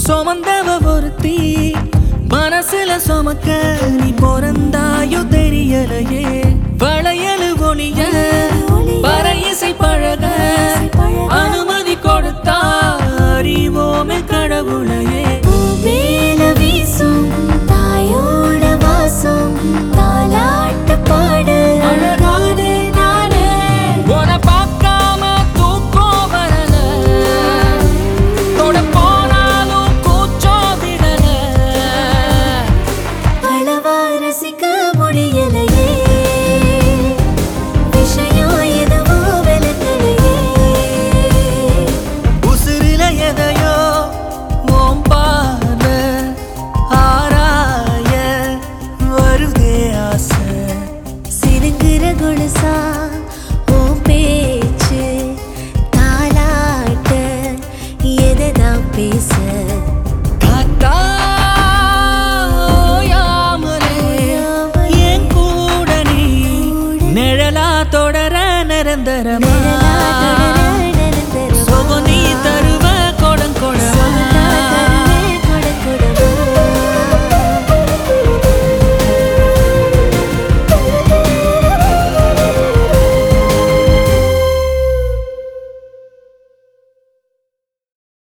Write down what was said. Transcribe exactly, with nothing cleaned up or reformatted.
சுமந்தவ ஒருத்தி மனசுல சுமக்க நீ பொறந்தாயோ தெரியலையே வளையலு ஒளிய பறையிசை பழக அனுமதி கொடுத்தா அறிவோமே கடவுளையே மேல வீசும் தாயோட வாசம் தாலாட்டு பாடு அழகாதே நானே உன பார்க்காம தூக்கம் வரல தொட போனாலும் கூச்சம் விடல அளவா ரசிக்க முடியலையே விஷயம் எதுவோ விளக்கலையே உசுரில எதையோ ஓம்பாத ஆராய வருதே ஆசை சிறுங்கிற குணசா ஓ பேச்சு தாலாட்ட எதைதான் பேச